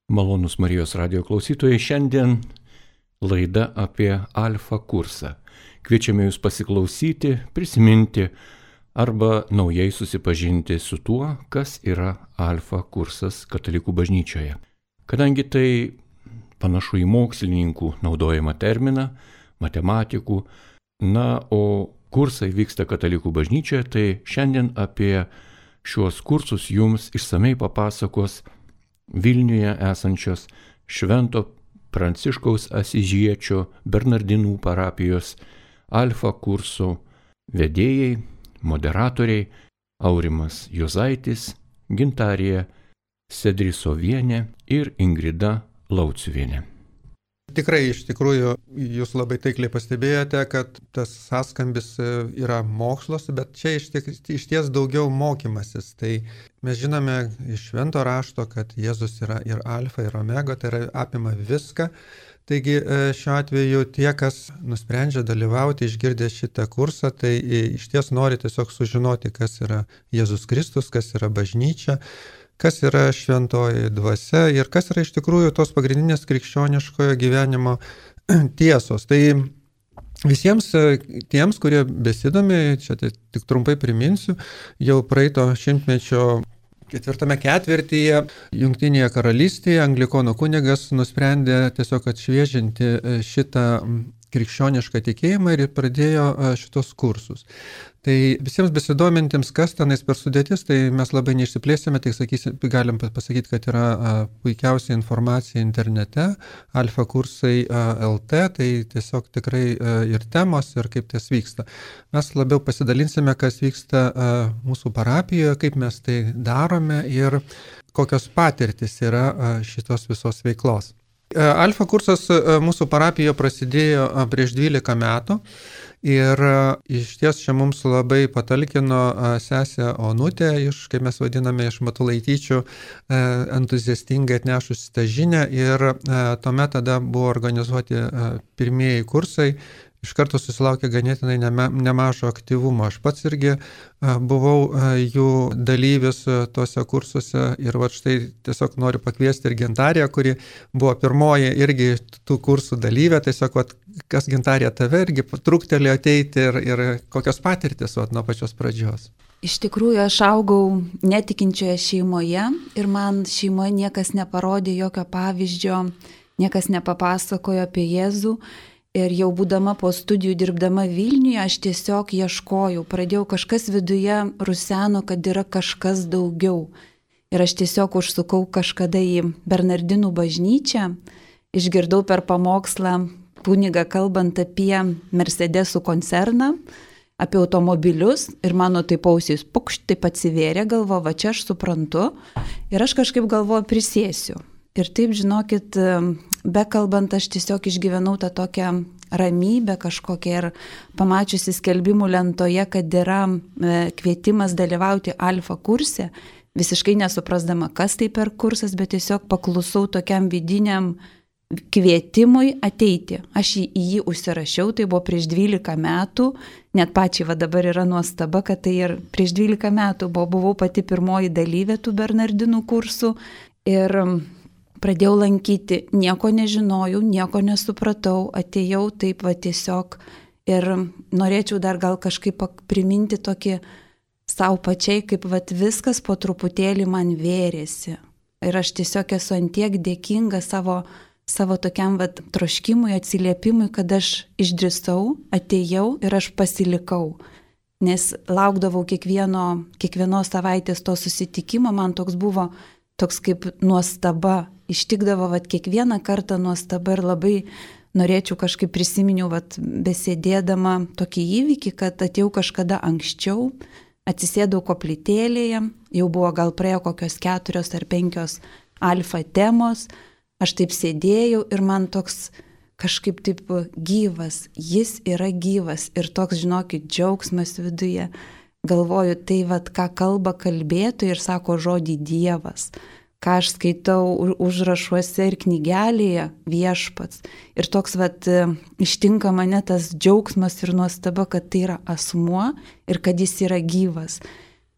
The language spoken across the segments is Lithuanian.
Malonūs Marijos radijo klausytojai, šiandien laida apie Alfa kursą. Kviečiame jūs pasiklausyti, prisiminti arba naujai susipažinti su tuo, kas yra Alfa kursas Katalikų bažnyčioje. Kadangi tai panašu į mokslininkų naudojamą terminą, matematikų, o kursai vyksta Katalikų bažnyčioje, tai šiandien apie šiuos kursus jums išsamei papasakos Vilniuje esančios Švento Pranciškaus Asyžiečio Bernardinų parapijos Alfa kursų vedėjai, moderatoriai Aurimas Juozaitis, Gintarė Sedrisovienė ir Ingrida Lauciuvienė. Tikrai, iš tikrųjų, jūs labai taikliai pastebėjote, kad tas sąskambis yra mokslas, bet čia iš ties daugiau mokymasis. Tai mes žinome iš Švento rašto, kad Jėzus yra ir alfa, ir omega, tai yra apima viską. Taigi šiuo atveju tie, kas nusprendžia dalyvauti, išgirdę šitą kursą, tai iš ties nori tiesiog sužinoti, kas yra Jėzus Kristus, kas yra bažnyčia, kas yra šventoji dvasia ir kas yra iš tikrųjų tos pagrindinės krikščioniškojo gyvenimo tiesos. Tai visiems tiems, kurie besidomi, čia tik trumpai priminsiu, jau praeito šimtmečio 4. ketvirtyje Jungtinėje karalystėje anglikonų kunigas nusprendė tiesiog atšviežinti šitą krikščionišką tikėjimą ir pradėjo šitos kursus. Tai visiems besidomintiems, kas tenais per sudėtis, tai mes labai neišsiplėsime, tik galim pasakyti, kad yra puikiausia informacija internete, Alfa kursai LT, tai tiesiog tikrai ir temos, ir kaip tas vyksta. Mes labiau pasidalinsime, kas vyksta mūsų parapijoje, kaip mes tai darome ir kokios patirtis yra šitos visos veiklos. Alfa kursas mūsų parapijoje prasidėjo prieš 12 metų ir iš ties čia mums labai patalkino sesė Onutė, kaip mes vadiname, iš Matulaityčių, entuziastingai atnešusi tą žinią ir tuomet tada buvo organizuoti pirmieji kursai. Iš karto susilaukė ganėtinai nemažo aktyvumo. Aš pats irgi buvau jų dalyvis tuose kursuose ir štai tiesiog noriu pakviesti ir Gintarę, kuri buvo pirmoji irgi tų kursų dalyvė. Tiesiog, kas Gintarė tave irgi truktelėjo ateiti ir kokios patirtis nuo pačios pradžios. Iš tikrųjų, aš augau netikinčioje šeimoje ir man šeimoje niekas neparodė jokio pavyzdžio, niekas nepapasakojo apie Jėzų. Ir jau būdama po studijų dirbdama Vilniuje, aš tiesiog ieškojau, pradėjau kažkas viduje ruseno, kad yra kažkas daugiau. Ir aš tiesiog užsukau kažkada į Bernardinų bažnyčią, išgirdau per pamokslą kunigą kalbant apie Mercedesų koncerną, apie automobilius ir mano taip ausys taip atsivėrė, galvo, va čia aš suprantu ir aš kažkaip galvoju prisėsiu. Ir taip, žinokit, bekalbant, aš tiesiog išgyvenau tą tokią ramybę kažkokią ir pamačiusi skelbimų lentoje, kad yra kvietimas dalyvauti Alfa kurse, visiškai nesuprasdama, kas tai per kursas, bet tiesiog paklusau tokiam vidiniam kvietimui ateiti. Aš į jį užsirašiau, tai buvo prieš 12 metų, net pačiai dabar yra nuostaba, kad tai ir prieš 12 metų buvau pati pirmoji dalyvė tų Bernardinų kursų ir pradėjau lankyti, nieko nežinojau, nieko nesupratau, atėjau taip tiesiog ir norėčiau dar gal kažkaip priminti tokį savo pačiai, kaip viskas po truputėlį man vėrėsi. Ir aš tiesiog esu antiek dėkinga savo tokiam troškimui, atsiliepimui, kad aš išdrįsau, atėjau ir aš pasilikau. Nes laukdavau kiekvienos savaitės to susitikimo, man toks kaip nuostaba, ištikdavo kiekvieną kartą nuostaba ir labai norėčiau kažkaip prisiminiau, besėdėdama tokį įvykį, kad atėjau kažkada anksčiau, atsisėdau koplytėlėje, jau buvo gal praėjo kokios 4 ar 5 alfa temos, aš taip sėdėjau ir man toks kažkaip taip gyvas, jis yra gyvas ir toks, žinokit, džiaugsmas viduje. Galvoju, tai ką kalba kalbėtojai ir sako žodį Dievas. ką aš skaitau užrašuose ir knygelėje Viešpats. Ir toks ištinka mane tas džiaugsmas ir nuostaba, kad tai yra asmuo ir kad jis yra gyvas.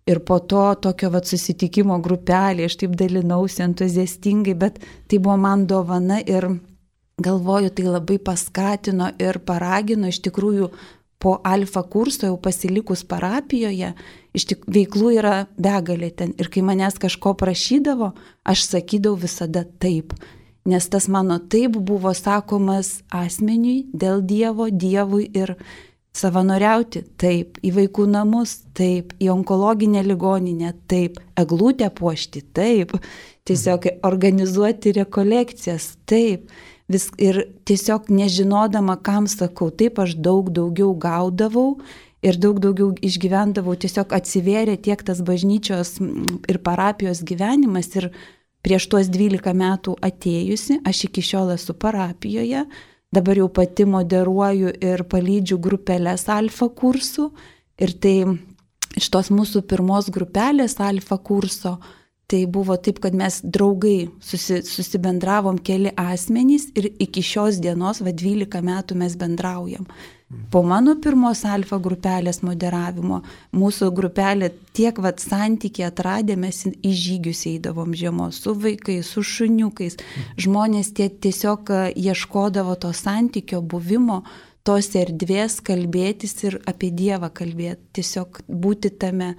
Ir po to tokio susitikimo grupelė, aš taip dalinausi entuziastingai, bet tai buvo man dovana ir galvoju, tai labai paskatino ir paragino iš tikrųjų po alfa kurso jau pasilikus parapijoje, veiklų yra begalė ten. Ir kai manęs kažko prašydavo, aš sakydavau visada taip. Nes tas mano taip buvo sakomas asmeniui, dėl Dievo, Dievui ir savanoriauti taip, į vaikų namus taip, į onkologinę ligoninę taip, eglutę puošti taip, tiesiog organizuoti rekolekcijas taip. Ir tiesiog nežinodama, kam sakau, taip aš daug daugiau gaudavau ir daug daugiau išgyvendavau, tiesiog atsivėrė tiek tas bažnyčios ir parapijos gyvenimas ir prieš tuos 12 metų atėjusi, aš iki šiol esu parapijoje, dabar jau pati moderuoju ir palydžiu grupelės alfa kursų ir tai iš tos mūsų pirmos grupelės alfa kurso, tai buvo taip, kad mes draugai susibendravom keli asmenys ir iki šios dienos, 12 metų mes bendraujam. Po mano pirmos alfa grupelės moderavimo, mūsų grupelė tiek santykį atradę, mes į žygius eidavom žiemos su vaikais, su šuniukais. Žmonės tiesiog ieškodavo to santykio buvimo, tos erdvės kalbėtis ir apie Dievą kalbėti, tiesiog būti tame.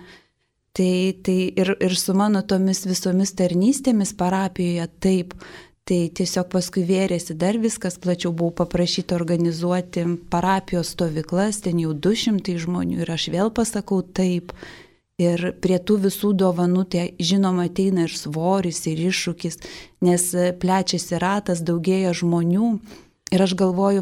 Tai ir su mano tomis visomis tarnystėmis parapijoje taip. Tai tiesiog paskui vėrėsi dar viskas plačiau, buvau paprašyta organizuoti parapijos stovyklas, ten jau 200 žmonių ir aš vėl pasakau taip. Ir prie tų visų dovanų, tai žinoma, ateina ir svoris, ir iššūkis, nes plečiasi ratas, daugėja žmonių. Ir aš galvoju,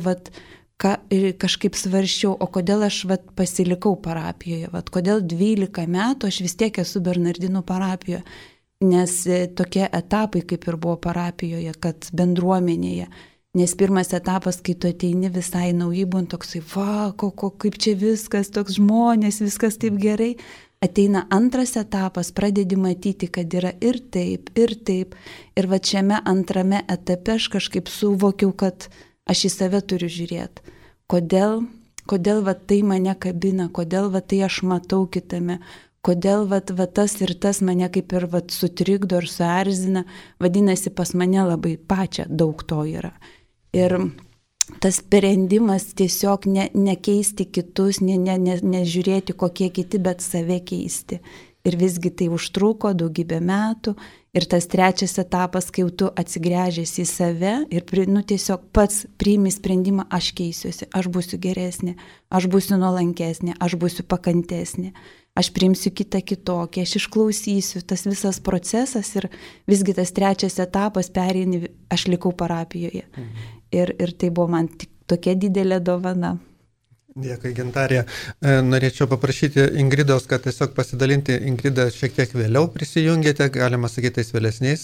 kažkaip svarsčiau, o kodėl aš pasilikau parapijoje, kodėl 12 metų aš vis tiek esu Bernardinų parapijoje. Nes tokie etapai kaip ir buvo parapijoje, kad bendruomenėje. Nes pirmas etapas, kai tu ateini visai naujai, būn toksai, kaip čia viskas, toks žmonės, viskas taip gerai. Ateina antras etapas, pradedi matyti, kad yra ir taip, ir taip. Ir šiame antrame etape aš kažkaip suvokiau, kad aš į save turiu žiūrėti. Kodėl tai mane kabina, kodėl tai aš matau kitame. Kodėl tas ir tas mane kaip ir sutrikdo ir suerzina, vadinasi, pas mane labai pačią daug to yra. Ir tas sprendimas tiesiog nekeisti kitus, nežiūrėti kokie kiti, bet save keisti. Ir visgi tai užtruko daugybę metų. Ir tas trečias etapas, kai jau tu atsigręžęs į save ir tiesiog pats priimi sprendimą, aš keisiuosi, aš būsiu geresnė, aš būsiu nuolankesnė, aš būsiu pakantesnė. Aš priimsiu kitą kitokį, aš išklausysiu, tas visas procesas ir visgi tas trečias etapas pereini, aš likau parapijoje. Ir tai buvo man tik tokia didelė dovana. Dėkui, Gintarė. Norėčiau paprašyti Ingridos, kad tiesiog pasidalinti. Ingrida šiek tiek vėliau prisijungėte, galima sakyti, tais vėlesniais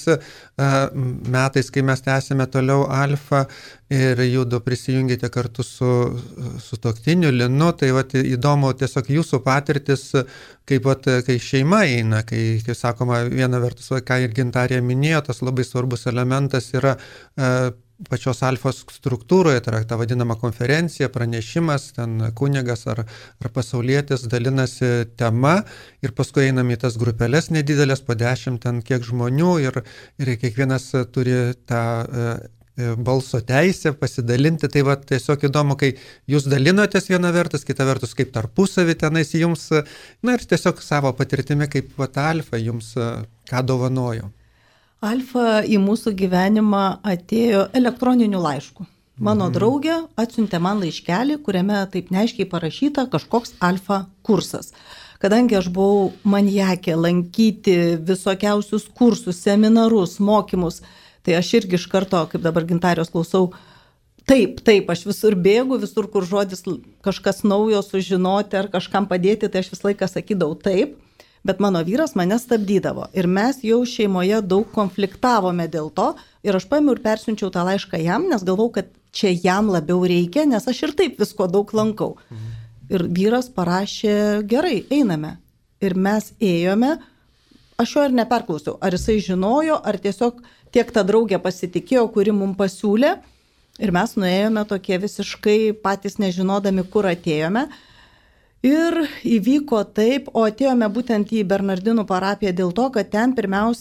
metais, kai mes tęsime toliau alfa ir judu prisijungėte kartu su tuoktiniu Linu. Tai įdomu tiesiog jūsų patirtis, kaip kai šeima eina, kai sakoma, viena vertus, ką ir Gintarė minėjo, tas labai svarbus elementas yra pačios alfos struktūroje, tai yra ta vadinama konferencija, pranešimas, ten kunigas ar pasaulietis dalinasi tema ir paskui einam į tas grupelės nedidelės, po 10 ten kiek žmonių ir kiekvienas turi tą balso teisę pasidalinti. Tai tiesiog įdomu, kai jūs dalinotės viena vertus, kita vertus kaip tarpusavį tenais jums, ir tiesiog savo patirtimi kaip alfa jums ką dovanojo. Alfa į mūsų gyvenimą atėjo elektroniniu laišku. Mano draugė atsiuntė man laiškelį, kuriame taip neaiškiai parašyta kažkoks alfa kursas. Kadangi aš buvau maniakė lankyti visokiausius kursus, seminarus, mokymus, tai aš irgi iš karto, kaip dabar Gintarijos klausau, taip, aš visur bėgu, visur kur žodis kažkas naujo sužinoti ar kažkam padėti, tai aš visą laiką sakydavau taip. Bet mano vyras mane stabdydavo ir mes jau šeimoje daug konfliktavome dėl to ir aš paėmiau ir persiunčiau tą laišką jam, nes galvau, kad čia jam labiau reikia, nes aš ir taip visko daug lankau. Ir vyras parašė, gerai, einame. Ir mes ėjome, aš jo ir neperklausiau, ar jisai žinojo, ar tiesiog tiek ta draugė pasitikėjo, kuri mums pasiūlė. Ir mes nuėjome tokie visiškai patys nežinodami, kur atėjome. Ir įvyko taip, o atėjome būtent į Bernardinų parapiją dėl to, kad ten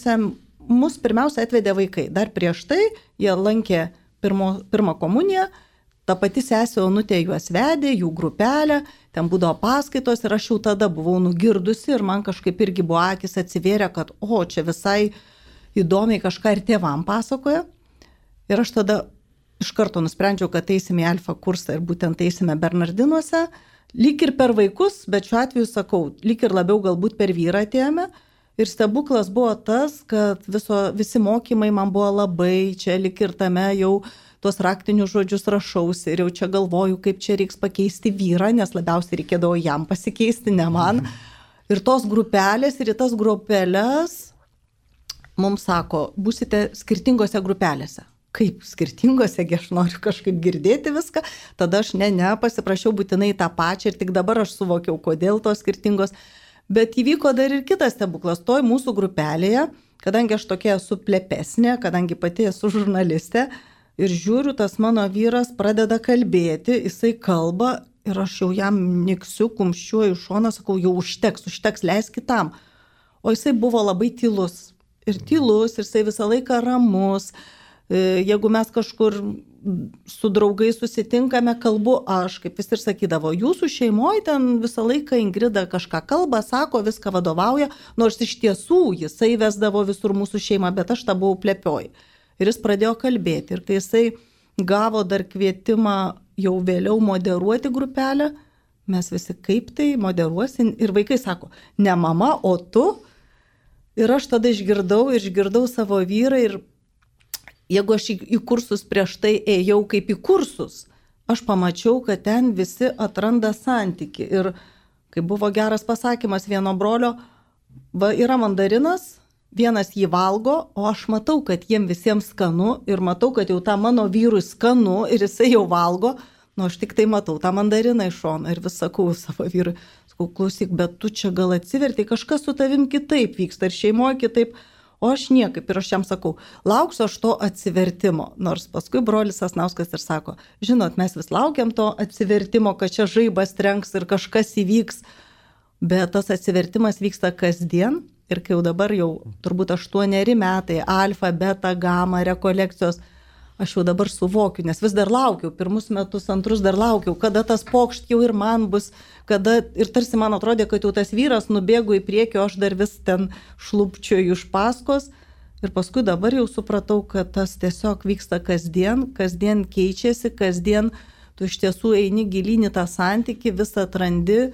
mus pirmiausia atvedė vaikai. Dar prieš tai jie lankė pirmą komuniją, ta pati sesė Onutė juos vedė, jų grupelę, ten būdavo paskaitos ir aš jau tada buvau nugirdusi ir man kažkaip irgi buvo akis atsivėrė, kad čia visai įdomiai kažką ir tėvam pasakoja. Ir aš tada iš karto nusprendžiau, kad eisime į Alfa kursą ir būtent eisime Bernardinuose. Lyg ir per vaikus, bet šiuo atveju sakau, lyg ir labiau galbūt per vyrą atėjome. Ir stebuklas buvo tas, kad visi mokymai man buvo labai, čia lyg ir tame jau tuos raktinius žodžius rašausi ir jau čia galvoju, kaip čia reiks pakeisti vyrą, nes labiausiai reikėdavo jam pasikeisti, ne man. Ir tos grupelės ir į tas grupelės mums sako, būsite skirtingose grupelėse. Kaip skirtingose, aš noriu kažkaip girdėti viską, tada aš pasiprašiau būtinai tą pačią ir tik dabar aš suvokiau, kodėl tos skirtingos. Bet įvyko dar ir kitas stebuklas, toj mūsų grupelėje, kadangi aš tokia esu plepesnė, kadangi pati esu žurnalistė ir žiūriu, tas mano vyras pradeda kalbėti, jisai kalba ir aš jau jam niksiu, kumščiuoju šoną, sakau, jau užteks, leisk kitam. O jisai buvo labai tylus ir jisai visą laiką ramus. Jeigu mes kažkur su draugais susitinkame, kalbu aš, kaip vis ir sakydavo, jūsų šeimoje ten visą laiką Ingrida kažką kalba, sako, viską vadovauja, nors iš tiesų jisai vesdavo visur mūsų šeimą, bet aš tą buvau plepioji. Ir jis pradėjo kalbėti. Ir kai jisai gavo dar kvietimą jau vėliau moderuoti grupelę, mes visi kaip tai moderuosim. Ir vaikai sako, ne mama, o tu. Ir aš tada išgirdau savo vyrą ir jeigu aš į kursus prieš tai ėjau kaip į kursus, aš pamačiau, kad ten visi atranda santykį. Ir kaip buvo geras pasakymas vieno brolio, yra mandarinas, vienas jį valgo, o aš matau, kad jiem visiems skanu ir matau, kad jau tą mano vyrui skanu ir jisai jau valgo, aš tik tai matau tą mandariną iš šono ir vis sakau savo vyrui, klausyk, bet tu čia gal atsivertai, kažkas su tavim kitaip vyksta ir šeimoje kitaip. O aš niekaip ir aš jam sakau, lauksiu aš to atsivertimo. Nors paskui brolis Sasnauskas ir sako, žinot, mes vis laukiam to atsivertimo, kad čia žaibas trenks ir kažkas įvyks. Bet tas atsivertimas vyksta kasdien ir kai jau dabar jau turbūt 8 metai, alfa, beta, gama, rekolekcijos, aš jau dabar suvokiu, nes vis dar laukiau, pirmus metus, antrus dar laukiau, kada tas pokšt jau ir man bus, kada ir tarsi man atrodė, kad jau tas vyras nubėgo į priekį, o aš dar vis ten šlupčioju iš paskos. Ir paskui dabar jau supratau, kad tas tiesiog vyksta kasdien keičiasi, kasdien tu iš tiesų eini gilyn į tą santykį, visą atrandi.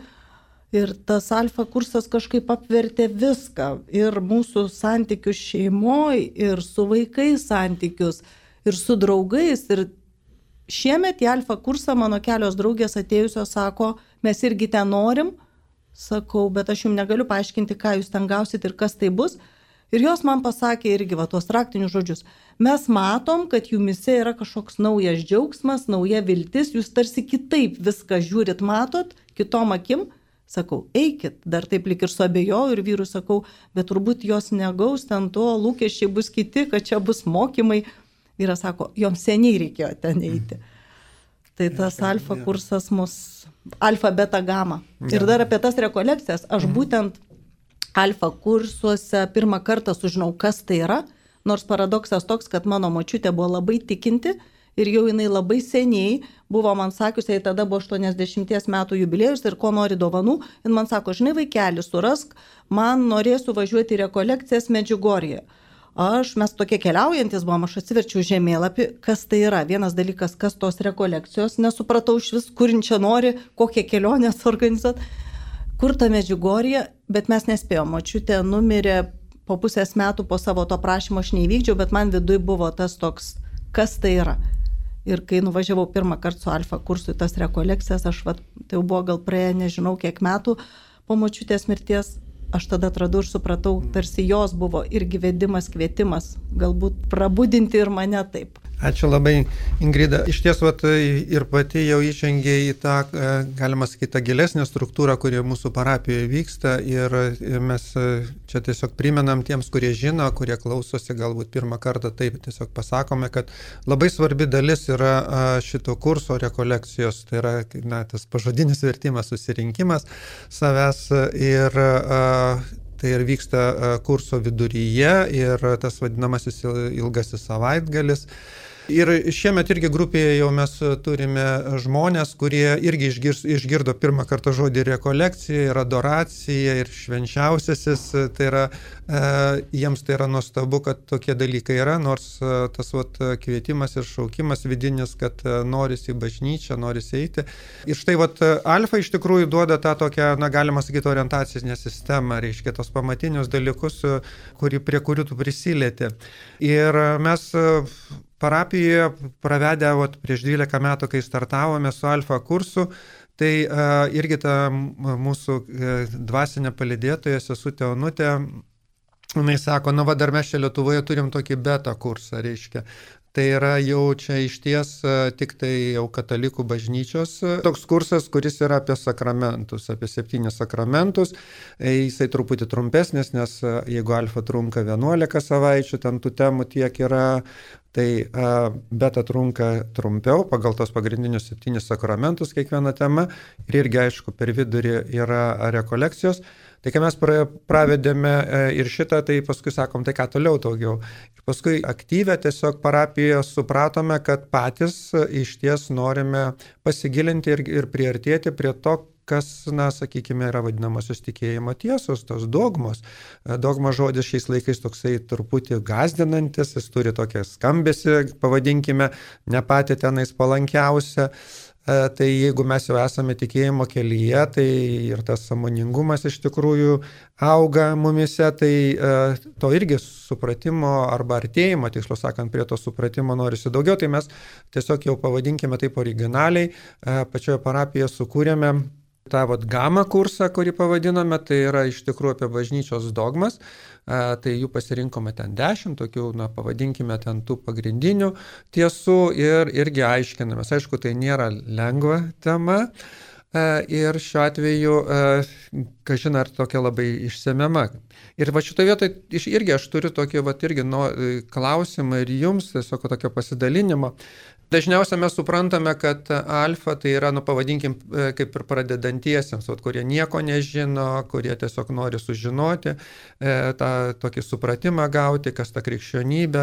Ir tas alfa kursas kažkaip apvertė viską. Ir mūsų santykius šeimoje, ir su vaikais santykius, ir su draugais. Ir šiemet į alfa kursą mano kelios draugės atėjusios sako, mes irgi ten norim. Sakau, bet aš jums negaliu paaiškinti, ką jūs ten gausit ir kas tai bus. Ir jos man pasakė irgi tuos raktinius žodžius. Mes matom, kad jumise yra kažkoks naujas džiaugsmas, nauja viltis, jūs tarsi kitaip viską žiūrit, matot, kitom akim. Sakau, eikit, dar taip lik ir suabejojau ir vyrui sakau, bet turbūt jos negaus ten to, lūkesčiai bus kiti, kad čia bus mokymai. Vyras sako, joms seniai reikėjo ten eiti. Tai tas alfa kursas alfa, beta, gama. Ir dar apie tas rekolekcijas, aš būtent alfa kursuose pirmą kartą sužinau, kas tai yra, nors paradoksas toks, kad mano močiutė buvo labai tikinti ir jau jinai labai seniai buvo man sakiusi, jai tada buvo 80 metų jubiliejus ir ko nori dovanų, ir man sako, žinai vaikeli, surask, man norėsiu važiuoti į rekolekcijas Medžiugorje. Mes tokie keliaujantis buvom, aš atsiverčiau žemėlapį, kas tai yra. Vienas dalykas, kas tos rekolekcijos, nesupratau iš vis, kurin čia nori, kokią kelionę suorganizuoti, kur ta Medžiugorje, bet mes nespėjom. Močiutė numirė po pusės metų po savo to prašymo, aš neįvykdžiau, bet man viduj buvo tas toks, kas tai yra. Ir kai nuvažiavau pirmą kartą su alfa kursu į tas rekolekcijas, tai jau buvo gal praėję nežinau kiek metų po močiutės mirties, aš tada atradau ir supratau, tarsi jos buvo irgi vedimas, kvietimas, galbūt prabudinti ir mane taip. Ačiū labai, Ingrida. Iš ties, ir pati jau įžengė į tą, galima sakyti, tą gilesnę struktūrą, kuri mūsų parapijoje vyksta. Ir mes čia tiesiog primenam tiems, kurie žino, kurie klausosi, galbūt pirmą kartą taip tiesiog pasakome, kad labai svarbi dalis yra šito kurso rekolekcijos. Tai yra tas pažodinis vertimas, susirinkimas savęs ir tai ir vyksta kurso viduryje ir tas vadinamasis ilgasis savaitgalis. Ir šiemet irgi grupėje jau mes turime žmonės, kurie irgi išgirdo pirmą kartą žodį rekolekcija ir adoracija ir švenčiausiasis. Tai yra, jiems tai yra nuostabu, kad tokie dalykai yra, nors tas kvietimas ir šaukimas vidinis, kad norisi į bažnyčią, norisi eiti. Ir štai alfa iš tikrųjų duoda tą tokią, galima sakyti, orientacinę sistemą, reiškia tos pamatinius dalykus, prie kurių tu prisilieti. Ir mes parapijoje pravedę prieš 12 metų, kai startavome su alfa kursu, tai irgi ta mūsų dvasinė palydėtoja, sesutė Onutė, jinai sako, dar mes čia Lietuvoje turim tokį beta kursą, reiškia. Tai yra jau čia išties tik tai jau katalikų bažnyčios toks kursas, kuris yra apie sakramentus, apie 7 sakramentus. Jisai truputį trumpesnis, nes jeigu alfa trunka 11 savaičių, ten tų temų tiek yra, tai beta trunka trumpiau, pagal tos pagrindinius 7 sakramentus kiekviena tema. Ir irgi, aišku, per vidurį yra rekolekcijos. Tai kai mes pravedėme ir šitą, tai paskui sakom, tai ką toliau daugiau. Ir paskui aktyvę tiesiog parapijoje supratome, kad patys iš ties norime pasigilinti ir priartėti prie to, kas, sakykime, yra vadinamosios tikėjimo tiesos, tos dogmos. Dogma žodis šiais laikais toksai truputį gąsdinantis, jis turi tokią skambesį, pavadinkime, ne patį tenais palankiausią. Tai jeigu mes jau esame tikėjimo kelyje, tai ir tas sąmoningumas iš tikrųjų auga mumise, tai to irgi supratimo arba artėjimo, tiksliau sakant, prie to supratimo norisi daugiau, tai mes tiesiog jau pavadinkime taip originaliai, pačioje parapijoje sukūrėme tą gamą kursą, kurį pavadinome, tai yra iš tikrųjų apie bažnyčios dogmas, tai jų pasirinkome ten 10, tokių, pavadinkime ten tų pagrindinių tiesų ir irgi aiškinamės. Aišku, tai nėra lengva tema ir šiuo atveju, kažin ar tokia labai išsemiama. Ir šitoje vietoje irgi aš turiu tokį irgi klausimą ir jums, tiesiog tokio pasidalinimo. Dažniausiai mes suprantame, kad alfa tai yra, pavadinkim, kaip ir pradedantiesiems, kurie nieko nežino, kurie tiesiog nori sužinoti, tą tokį supratimą gauti, kas ta krikščionybė,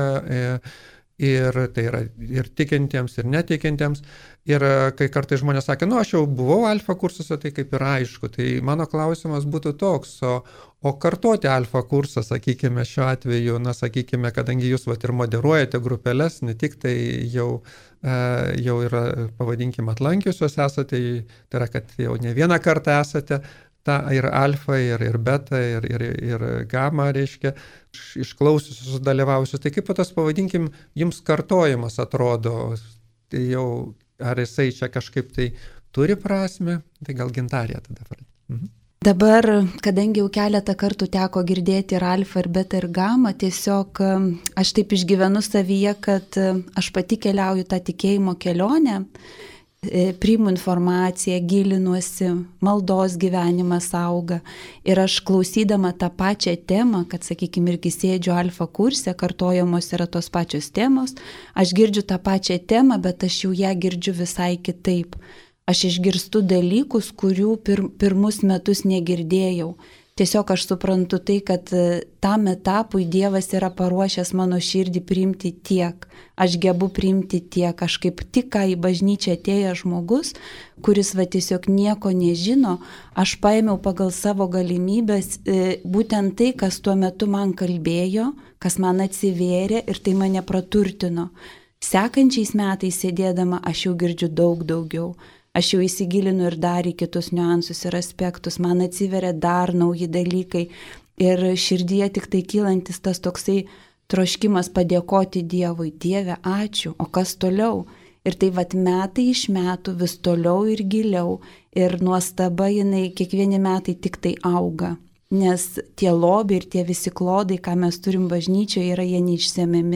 ir tai yra ir tikintiems, ir netikintiems. Ir kai kartais žmonės sakė, aš jau buvau alfa kursuose, tai kaip ir aišku. Tai mano klausimas būtų toks, o kartoti alfa kursą, sakykime, šiuo atveju, sakykime, kadangi jūs ir moderuojate grupelės, ne tik tai jau yra, pavadinkime, atlankiusios esate, tai yra, kad jau ne vieną kartą esate, ta ir alfa, ir beta, ir gamma, reiškia, išklausiusius, dalyvausius. Tai kaip tas, pavadinkim, jums kartojimas atrodo, tai jau, ar jisai čia kažkaip tai turi prasme, tai gal Gintarė tada. Dabar, kadangi jau keletą kartų teko girdėti ir alfa, ir beta, ir gamma, tiesiog aš taip išgyvenu savyje, kad aš pati keliauju tą tikėjimo kelionę, priimu informaciją, gilinuosi, maldos gyvenimas auga ir aš klausydama tą pačią temą, kad, sakykime, irgi sėdžiu alfa kurse, kartojamos yra tos pačios temos, aš girdžiu tą pačią temą, bet aš jau ją girdžiu visai kitaip. Aš išgirstu dalykus, kurių pirmus metus negirdėjau. Tiesiog aš suprantu tai, kad tam etapui Dievas yra paruošęs mano širdį priimti tiek. Aš gebu priimti tiek. Aš kaip tik ką į bažnyčią atėjęs žmogus, kuris tiesiog nieko nežino, aš paėmiau pagal savo galimybės būtent tai, kas tuo metu man kalbėjo, kas man atsivėrė ir tai mane praturtino. Sekančiais metais sėdėdama aš jau girdžiu daug daugiau. Aš jau įsigilinu ir dar į kitus niuansus ir aspektus, man atsiveria dar nauji dalykai ir širdyje tik tai kylantis tas toksai troškimas padėkoti Dievui. Dieve, ačiū, o kas toliau? Ir tai metai iš metų vis toliau ir giliau ir nuostaba jinai kiekvieni metai tik tai auga, nes tie lobiai ir tie visi klodai, ką mes turim bažnyčioje, yra jie neišsemiami.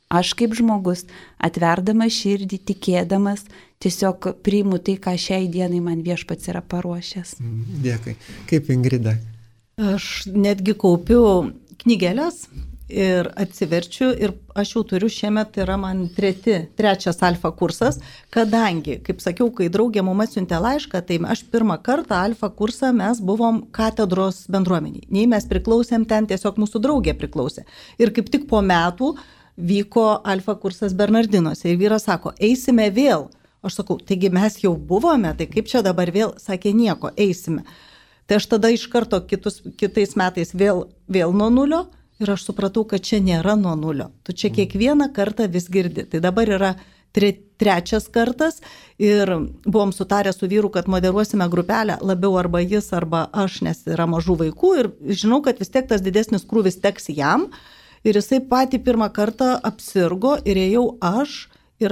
aš kaip žmogus, atverdamas širdį, tikėdamas, tiesiog priimu tai, ką šiai dienai man Viešpats yra paruošęs. Dėkui. Kaip Ingrida? Aš netgi kaupiu knygelės ir atsiverčiu ir aš jau turiu šiemet, yra man trečias alfa kursas, kadangi, kaip sakiau, kai draugė mum atsiuntė laišką, tai aš pirmą kartą alfa kursą mes buvom katedros bendruomeniai. Nei mes priklausėm ten, tiesiog mūsų draugė priklausė. Ir kaip tik po metų vyko alfa kursas Bernardinuose ir vyras sako, eisime vėl. Aš sakau, taigi mes jau buvome, tai kaip čia dabar vėl, sakė nieko, eisime. Tai aš tada iš karto kitais metais vėl nuo nulio. Ir aš supratau, kad čia nėra nuo nulio. Tu čia kiekvieną kartą vis girdi. Tai dabar yra trečias kartas ir buvom sutarę su vyru, kad moderuosime grupelę labiau arba jis, arba aš, nes yra mažų vaikų ir žinau, kad vis tiek tas didesnis krūvis teks jam. Ir jisai patį pirmą kartą apsirgo ir ėjau aš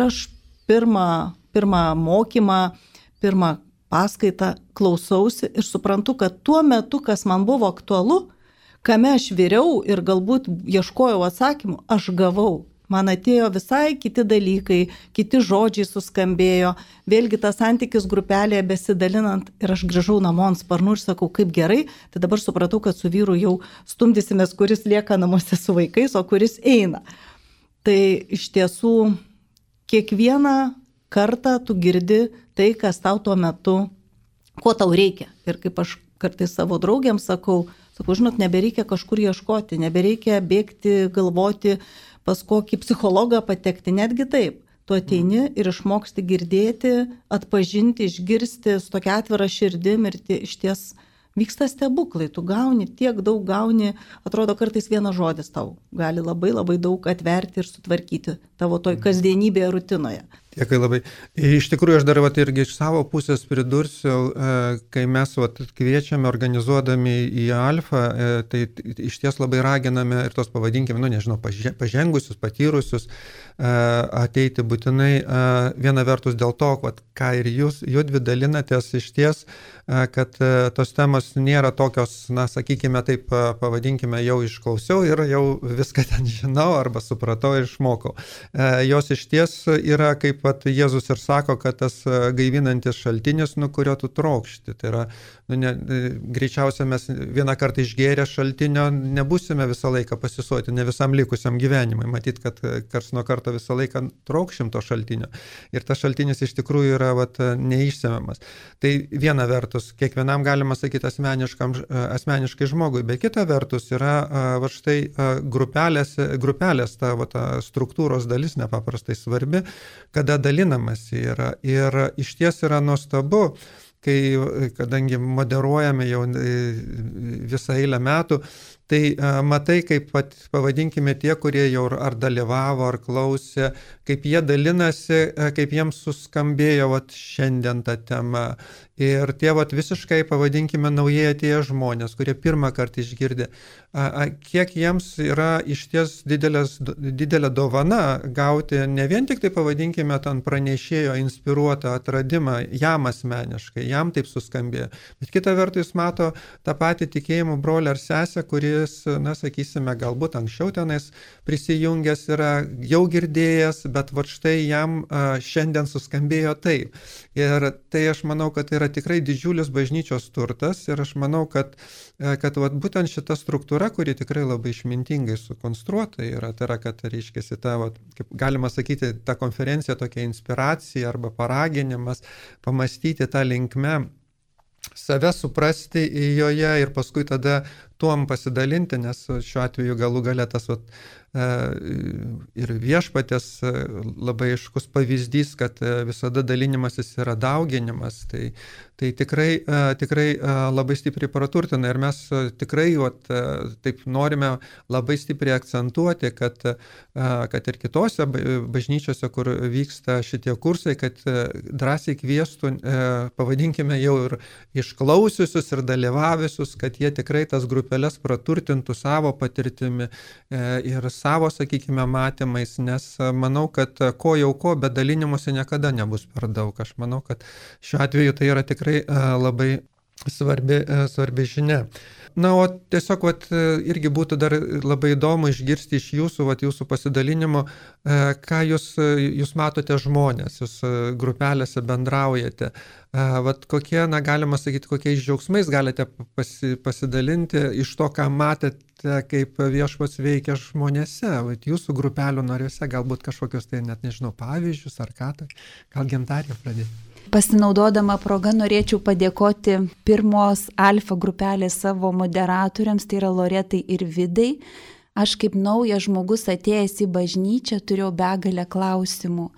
pirmą mokymą, pirmą paskaitą klausausi ir suprantu, kad tuo metu, kas man buvo aktualu, kame aš vyriau ir galbūt ieškojau atsakymų, aš gavau. Man atėjo visai kiti dalykai, kiti žodžiai suskambėjo, vėlgi tas santykis grupelėje besidalinant ir aš grįžau namo ant sparnų ir sakau, kaip gerai, tai dabar supratau, kad su vyru jau stumdysimės, kuris lieka namuose su vaikais, o kuris eina. Tai iš tiesų kiekvieną kartą tu girdi tai, kas tau tuo metu, ko tau reikia. Ir kaip aš kartais savo draugiams sakau, žinot, nebereikia kažkur ieškoti, nebereikia bėgti, galvoti pas kokį psichologą patekti, netgi taip. Tu ateini ir išmoksti girdėti, atpažinti, išgirsti su tokia atvira širdim ir išties vyksta stebuklai. Tu tiek daug gauni, atrodo kartais vienas žodis tau gali labai labai daug atverti ir sutvarkyti tavo toj kasdienybėje, rutinoje. Dėkui labai. Iš tikrųjų, aš dar irgi iš savo pusės pridursiu, kai mes kviečiame organizuodami į alfą, tai iš ties labai raginame ir tos pavadinkime, pažengusius, patyrusius ateiti būtinai. Viena vertus dėl to, ką ir judvi dalinatės iš ties, kad tos temos nėra tokios, sakykime taip, pavadinkime, jau išklausiau ir jau viską ten žinau arba supratau ir išmokau. Jos iš ties yra kaip Jėzus ir sako, kad tas gaivinantis šaltinis, kurio tu trokšti. Tai yra, greičiausia mes vieną kartą išgėrę šaltinio nebūsime visą laiką pasisuoti, ne visam likusiam gyvenimui. Matyt, kad karts nuo karto visą laiką trokšim to šaltinio. Ir tas šaltinis iš tikrųjų yra neišsemiamas. Tai viena vertus, kiekvienam galima sakyti asmeniškai žmogui, bet kita vertus yra štai grupelės ta struktūros dalis nepaprastai svarbi, kada dalinamasi yra. Ir iš ties yra nuostabu, kadangi moderuojame jau visą eilę metų, tai matai, kaip pavadinkime tie, kurie jau ar dalyvavo, ar klausė, kaip jie dalinasi, kaip jiems suskambėjo šiandien ta tema. Ir tie visiškai, pavadinkime, naujai atėję žmonės, kurie pirmą kartą išgirdė, kiek jiems yra išties didelė dovana gauti ne vien tik tai, pavadinkime, ten pranešėjo inspiruotą atradimą jam asmeniškai, jam taip suskambėjo, bet kita vertus mato tą patį tikėjimų brolį ar sesę, kuris, sakysime, galbūt anksčiau tenais prisijungęs yra, jau girdėjęs, bet štai jam šiandien suskambėjo taip. Ir tai aš manau, kad tai yra tikrai didžiulis bažnyčios turtas ir aš manau, kad būtent šita struktūra, kuri tikrai labai išmintingai sukonstruota yra, tai yra, kad reiškiasi ta, kaip galima sakyti, ta konferencija tokia inspiracija arba paraginimas pamastyti tą linkme, save suprasti joje ir paskui tada tuom pasidalinti, nes šiuo atveju galų gale tas ir Viešpaties labai aiškus pavyzdys, kad visada dalinimasis yra dauginimas, tai tikrai labai stipriai praturtina ir mes tikrai taip norime labai stipriai akcentuoti, kad ir kitose bažnyčiose, kur vyksta šitie kursai, kad drąsiai kviestų, pavadinkime jau ir išklausiusius ir dalyvavusius, kad jie tikrai tas grupeles praturtintų savo patirtimi ir savo, sakykime, matymais, nes manau, kad ko jau ko, bet dalinimuose niekada nebus per daug. Aš manau, kad šiuo atveju tai yra tikrai labai svarbi žinia. Na, o tiesiog irgi būtų dar labai įdomu išgirsti iš jūsų pasidalinimo, ką jūs matote žmonės, jūs grupelėse bendraujate. Kokie, galima sakyti, kokiais džiaugsmais galite pasidalinti iš to, ką matėte, kaip Viešpats veikia žmonėse, jūsų grupelių nariuose, galbūt kažkokius tai net nežinau pavyzdžius ar ką, gal Gintarė pradėti. Pasinaudodama progą norėčiau padėkoti pirmos Alfa grupelės savo moderatoriams, tai yra Loretai ir Vidai. Aš kaip naujas žmogus atėjęs į bažnyčią turėjau begalę klausimų.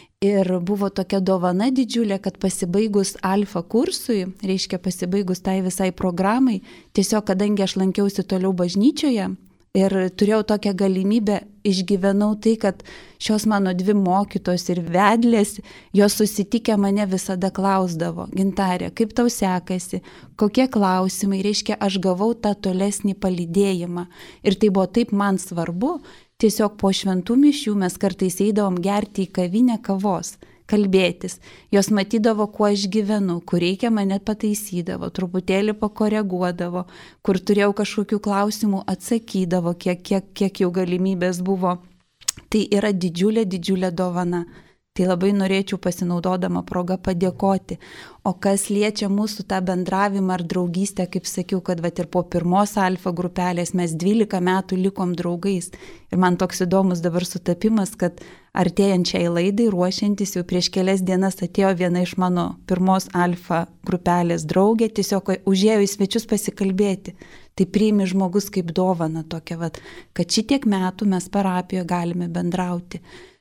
Ir buvo tokia dovana didžiulė, kad pasibaigus Alfa kursui, reiškia pasibaigus tai visai programai, tiesiog kadangi aš lankiausi toliau bažnyčioje, ir turėjau tokią galimybę, išgyvenau tai, kad šios mano dvi mokytos ir vedlės, jos susitikę mane visada klausdavo: Gintarė, kaip tau sekasi, kokie klausimai, reiškia, aš gavau tą tolesnį palydėjimą. Ir tai buvo taip man svarbu, tiesiog po šventų mišių mes kartais eidavom gerti į kavinę kavos, kalbėtis. Jos matydavo, kuo aš gyvenu, kur reikia mane pataisydavo, truputėlį pakoreguodavo, kur turėjau kažkokių klausimų, atsakydavo, kiek jau galimybės buvo. Tai yra didžiulė dovana. Tai labai norėčiau pasinaudodama progą padėkoti. O kas liečia mūsų tą bendravimą ar draugystę, kaip sakiau, kad ir po pirmos Alfa grupelės mes 12 metų likom draugais. Ir man toks įdomus dabar sutapimas, kad artėjančiai laidai ruošiantis jau prieš kelias dienas atėjo viena iš mano pirmos Alfa grupelės draugė, tiesiog užėjo į svečius pasikalbėti. Tai priimi žmogus kaip dovana tokia, kad šitiek metų mes parapijoje galime bendrauti.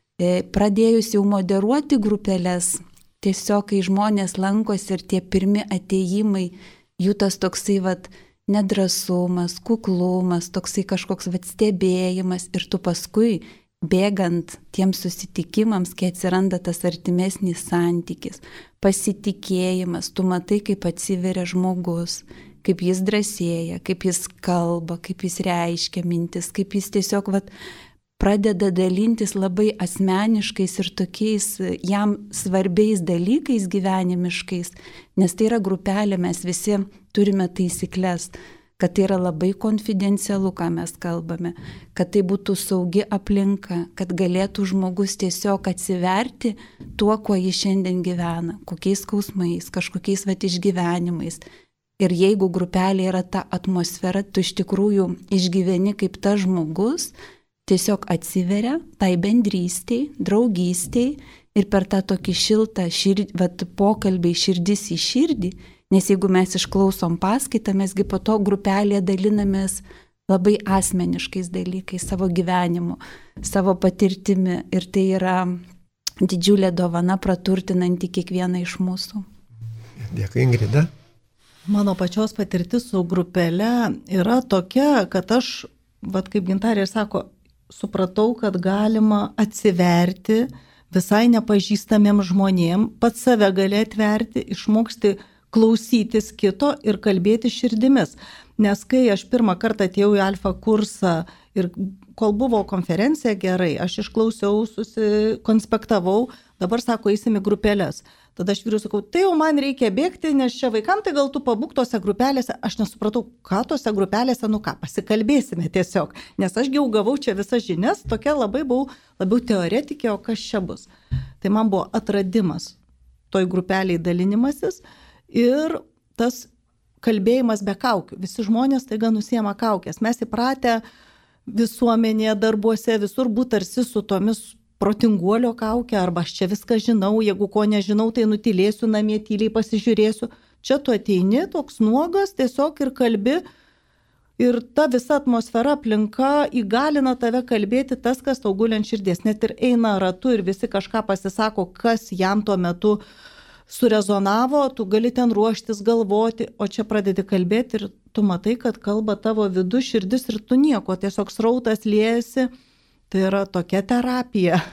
Pradėjus jau moderuoti grupelės, tiesiog kai žmonės lankosi ir tie pirmi atėjimai, jų tas toksai nedrasumas, kuklumas, toksai kažkoks stebėjimas ir tu paskui bėgant tiems susitikimams, kai atsiranda tas artimesnis santykis, pasitikėjimas, tu matai, kaip atsiveria žmogus, kaip jis drąsėja, kaip jis kalba, kaip jis reiškia mintis, kaip jis tiesiog pradeda dalintis labai asmeniškais ir tokiais jam svarbiais dalykais gyvenimiškais, nes tai yra grupelė, mes visi turime taisyklės, kad tai yra labai konfidencialu, ką mes kalbame, kad tai būtų saugi aplinka, kad galėtų žmogus tiesiog atsiverti tuo, kuo jis šiandien gyvena, kokiais skausmais, kažkokiais išgyvenimais. Ir jeigu grupelė yra ta atmosfera, tu iš tikrųjų išgyveni kaip tas žmogus, tiesiog atsiveria tai bendrystei, draugystiai ir per tą tokį šiltą pokalbį širdis į širdį, nes jeigu mes išklausom paskaitą, mesgi po to grupelėje dalinamės labai asmeniškais dalykais, savo gyvenimu, savo patirtimi ir tai yra didžiulė dovana praturtinanti kiekvieną iš mūsų. Dėkui, Ingrida. Mano pačios patirtis su grupele yra tokia, kad aš, kaip Gintarė sako, supratau, kad galima atsiverti visai nepažįstamiem žmonėm, pats save gali atverti, išmoksti klausytis kito ir kalbėti širdimis. Nes kai aš pirmą kartą atėjau į Alfa kursą ir kol buvo konferencija gerai, aš išklausiau, susikonspektavau, dabar sako, eisim į grupelės. Tada aš vyrui sakau, tai jau man reikia bėgti, nes čia vaikam, tai gal tu pabūk tose grupelėse. Aš nesupratau, ką tose grupelėse, pasikalbėsime tiesiog. Nes aš jau gavau čia visas žinias, tokia buvau labiau teoretikė, o kas čia bus. Tai man buvo atradimas toj grupeliai dalinimasis ir tas kalbėjimas be kaukių. Visi žmonės taiga nusiema kaukės. Mes įpratę visuomenėje, darbuose, visur būti tarsi su tomis protinguolio kaukė, arba aš čia viską žinau, jeigu ko nežinau, tai nutilėsiu namie, tyliai pasižiūrėsiu. Čia tu ateini, toks nuogas, tiesiog ir kalbi. Ir ta visa atmosfera, aplinka įgalina tave kalbėti tas, kas tau guli ant širdies. Net ir eina ratu ir visi kažką pasisako, kas jam tuo metu surezonavo, tu gali ten ruoštis, galvoti, o čia pradedi kalbėti ir tu matai, kad kalba tavo vidus, širdis ir tu nieko, tiesiog srautas liejasi. Tai yra tokia terapija.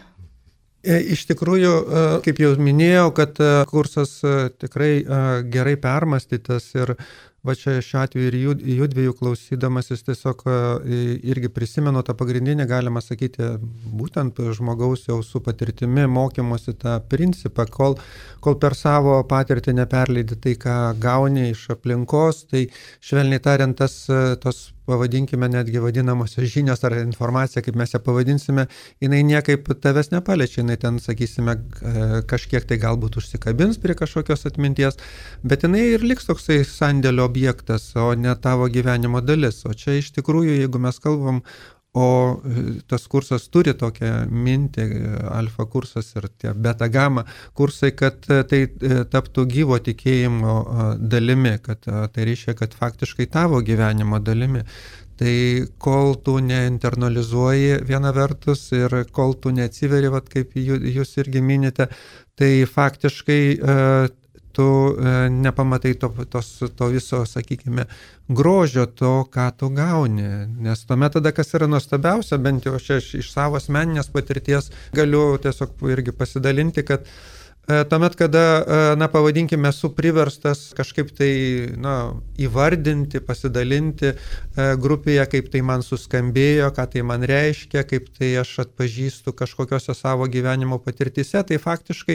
Iš tikrųjų, kaip jau minėjau, kad kursas tikrai gerai permąstytas ir va čia šiuo atveju ir jų dviejų klausydamasis tiesiog irgi prisimenu tą pagrindinį, galima sakyti, būtent žmogaus jau su patirtimi mokymosi tą principą, kol per savo patirtį neperleidi tai, ką gauni iš aplinkos, tai švelniai tariant tos pavadinkime netgi vadinamosios žinios ar informacija, kaip mes ją pavadinsime, jinai niekaip tavęs nepaliečia, jinai ten, sakysime, kažkiek tai galbūt užsikabins prie kažkokios atminties, bet jinai ir liks toksai sandėlio objektas, o ne tavo gyvenimo dalis. O čia iš tikrųjų, jeigu mes kalbam, o tas kursas turi tokią mintį, alfa kursas ir tie beta gama kursai, kad tai taptų gyvo tikėjimo dalimi, kad tai reiškia, kad faktiškai tavo gyvenimo dalimi. Tai kol tu neinternalizuoji viena vertus ir kol tu neatsiveri, kaip jūs irgi minite, tai faktiškai tu nepamatai to viso, sakykime, grožio to, ką tu gauni. Nes tuomet tada, kas yra nuostabiausia, bent jau aš iš savo asmeninės patirties galiu tiesiog irgi pasidalinti, kad tuomet, kada, pavadinkime, esu priverstas kažkaip tai, įvardinti, pasidalinti grupėje, kaip tai man suskambėjo, ką tai man reiškia, kaip tai aš atpažįstu kažkokiose savo gyvenimo patirtise, tai faktiškai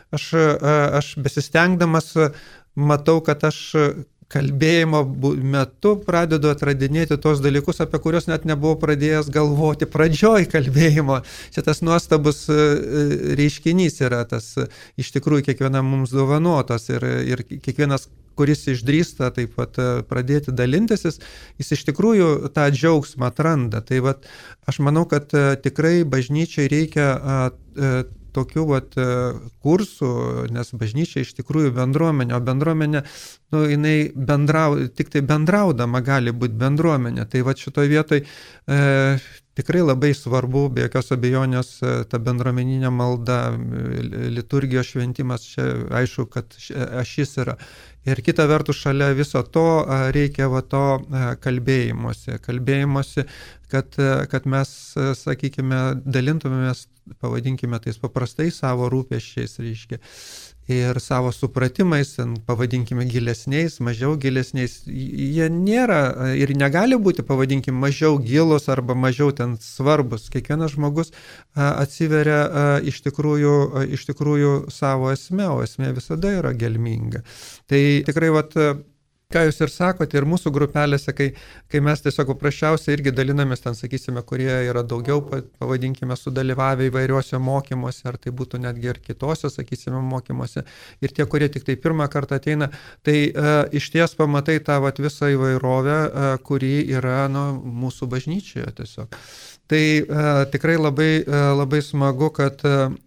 aš besistengdamas matau, kad aš kalbėjimo metu pradedu atradinėti tos dalykus, apie kuriuos net nebuvau pradėjęs galvoti pradžioj kalbėjimo. Čia tas nuostabus reiškinys yra, tas iš tikrųjų kiekvienam mums dovanotas ir kiekvienas, kuris išdrįsta taip pat pradėti dalintis, jis iš tikrųjų tą džiaugsmą atranda. Tai aš manau, kad tikrai bažnyčiai reikia tokių kursų, nes bažnyčia iš tikrųjų bendruomenė, o bendruomenė, jinai tik tai bendraudama gali būti bendruomenė. Tai šitoje vietoje tikrai labai svarbu, be jokios abejonės, ta bendruomeninė malda, liturgijos šventimas, čia aišku, kad ašis yra. Ir kita vertus, šalia viso to reikia to kalbėjimuose, kad mes, sakykime, dalintumėmės, pavadinkime tais paprastai, savo rūpesčiais, reiškia, ir savo supratimais, pavadinkime, gilesniais, mažiau gilesniais. Jie nėra ir negali būti, pavadinkime, mažiau gilus arba mažiau ten svarbus. Kiekvienas žmogus atsiveria iš tikrųjų savo esmę, o esmė visada yra gelminga. Tai tikrai ką jūs ir sakote, ir mūsų grupelėse, kai mes tiesiog paprasčiausiai irgi dalinamės ten, sakysime, kurie yra daugiau, pavadinkime, sudalyvavę įvairiuose mokymuose, ar tai būtų netgi ir kitose, sakysime, mokymuose, ir tie, kurie tik tai pirmą kartą ateina, tai iš ties pamatai tą visą įvairovę, kuri yra mūsų bažnyčioje tiesiog. Tai tikrai labai, labai smagu, kad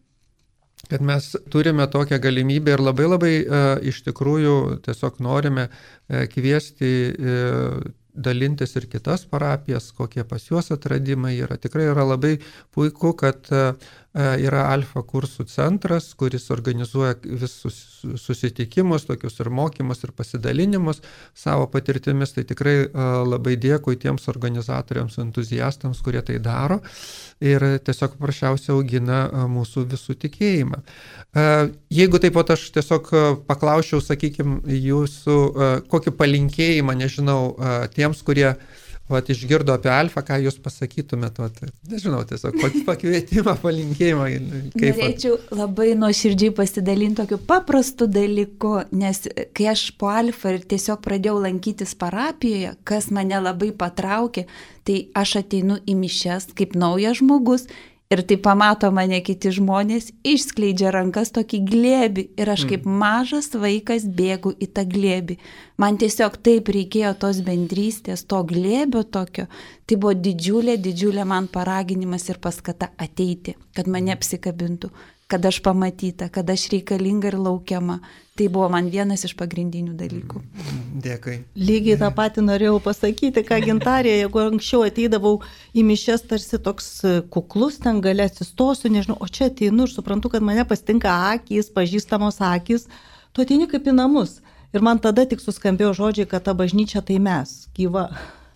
mes turime tokią galimybę ir labai iš tikrųjų tiesiog norime kviesti dalintis ir kitas parapijas, kokie pas juos atradimai yra. Tikrai yra labai puiku, kad yra Alfa kursų centras, kuris organizuoja visus susitikimus, tokius ir mokymus, ir pasidalinimus savo patirtimis. Tai tikrai labai dėkui tiems organizatoriams, entuziastams, kurie tai daro ir tiesiog paprasčiausiai augina mūsų visų tikėjimą. Jeigu taip pat aš tiesiog paklausčiau, sakykime, jūsų kokį palinkėjimą, nežinau, tiems, kurie išgirdo apie Alfą, ką jūs pasakytumėt, nežinau, tiesiog pakvietimą, palinkėjimą. Norėčiau labai nuoširdžiai pasidalinti tokiu paprastu dalyku, nes kai aš po Alfą ir tiesiog pradėjau lankytis parapijoje, kas mane labai patraukė, tai aš ateinu į mišias kaip naujas žmogus ir tai pamato mane kiti žmonės, išskleidžia rankas tokį glėbį ir aš kaip mažas vaikas bėgu į tą glėbį. Man tiesiog taip reikėjo tos bendrystės, to glėbio tokio. Tai buvo didžiulė man paraginimas ir paskata ateiti, kad mane apsikabintų, kad aš pamatyta, kad aš reikalinga ir laukiama. Tai buvo man vienas iš pagrindinių dalykų. Dėkui. Lygiai tą patį norėjau pasakyti, ką Gintarė, jeigu anksčiau ateidavau į mišias tarsi toks kuklus, ten gale atsistosiu, nežinau, o čia ateinu ir suprantu, kad mane pasitinka akys, pažįstamos akys, tu ateini kaip į namus. Ir man tada tik suskambėjo žodžiai, kad ta bažnyčia tai mes, gyva.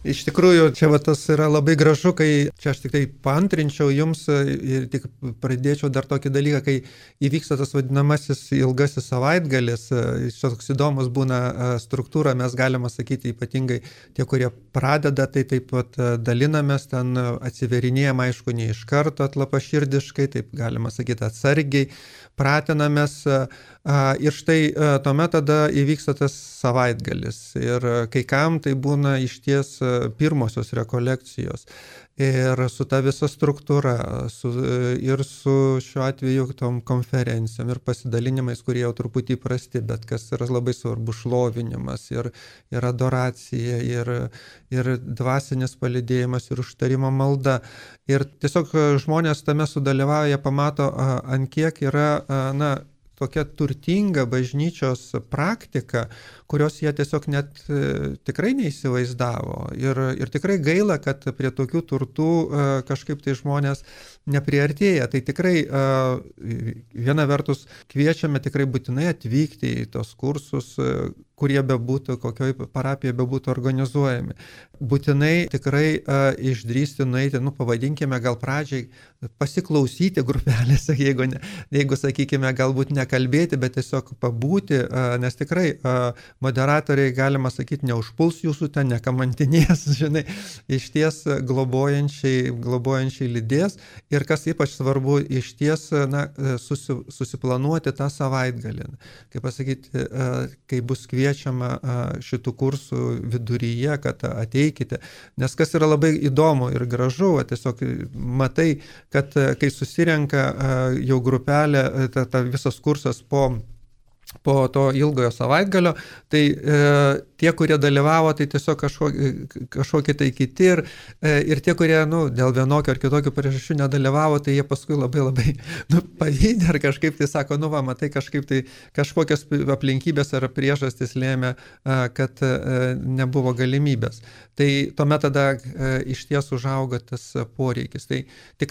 Iš tikrųjų, čia tas yra labai gražu, kai čia aš tik tai paantrinčiau jums ir tik pradėčiau dar tokį dalyką, kai įvyksta tas vadinamasis ilgasis savaitgalis, čia toks įdomus būna struktūra, mes galime sakyti ypatingai tie, kurie pradeda, tai taip pat dalinamės, ten atsiverinėjom, aišku, ne iš karto atlapaširdiškai, taip galima sakyti atsargiai, pratinamės ir štai tuomet tada įvyksta tas savaitgalis ir kai kam tai būna išties pirmosios rekolekcijos ir su ta visa struktūra ir su šiuo atveju tom konferencijom ir pasidalinimais, kurie jau truputį įprasti, bet kas yra labai svarbu, šlovinimas ir adoracija ir dvasinis palydėjimas ir užtarimo malda. Ir tiesiog žmonės tame sudalyvauja, pamato, ant kiek yra, tokia turtinga bažnyčios praktika, kurios jie tiesiog net tikrai neįsivaizdavo. Ir tikrai gaila, kad prie tokių turtų kažkaip tai žmonės nepriartėja. Tai tikrai viena vertus kviečiame tikrai būtinai atvykti į tos kursus, kurie bebūtų, kokioj parapijoje bebūtų organizuojami. Būtinai tikrai išdrįsti nueiti, pavadinkime gal pradžiai, pasiklausyti grupelėse, jeigu sakykime, galbūt nekalbėti, bet tiesiog pabūti, nes tikrai moderatoriai, galima sakyti, neužpuls jūsų ten, nekamantinės, išties globojančiai lydės. Ir kas ypač svarbu, išties susiplanuoti tą savaitgalį. Kaip pasakyti, kai bus kviečiama šitų kursų viduryje, kad ateikite. Nes kas yra labai įdomu ir gražu, tiesiog matai, kad kai susirenka jau grupelė, ta visas kursas po to ilgojo savaitgalio, tai tie, kurie dalyvavo, tai tiesiog kažkokie tai kiti ir tie, kurie dėl vienokio ar kitokio priežasčių nedalyvavo, tai jie paskui labai pavydė ar kažkaip tai sako, matai, kažkaip tai kažkokios aplinkybės ar priežastys lėmė, kad nebuvo galimybės. Tai tuomet tada iš ties užauga tas poreikis. Tai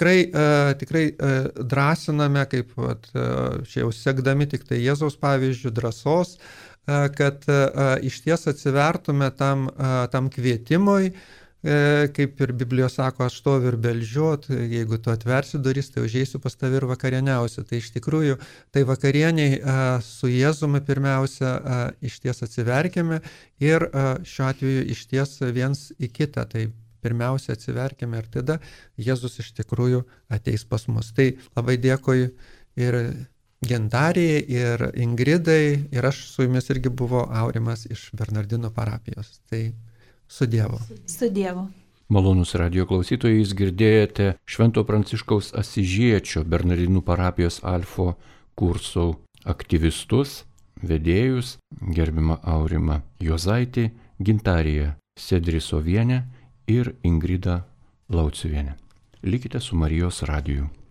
tikrai drąsiname, kaip čia jau sekdami tik tai Jėzaus pavyzdžių, drąsos, kad iš ties atsivertume tam kvietimui, kaip ir Biblijos sako, aš stoviu ir beldžiu, jeigu tu atversi duris, tai užeisiu pas tave ir vakarieniausiu. Tai iš tikrųjų, tai vakarieniai su Jėzumi pirmiausia iš ties atsiverkime ir šiuo atveju iš ties viens į kitą. Tai pirmiausia atsiverkime ir tada Jėzus iš tikrųjų ateis pas mus. Tai labai dėkui ir Gintarijai, ir Ingridai, ir aš su jumis irgi buvo Aurimas iš Bernardinų parapijos. Tai su Dievu. Su Dievu. Malonūs radijo klausytojai, jūs girdėjote Švento Pranciškaus Asyžiečio Bernardinų parapijos Alfo kursų aktyvistus, vedėjus, gerbimą Aurimą Juozaitį, Gintariją Sedrisovienę ir Ingridą Lauciuvienę. Likite su Marijos radiju.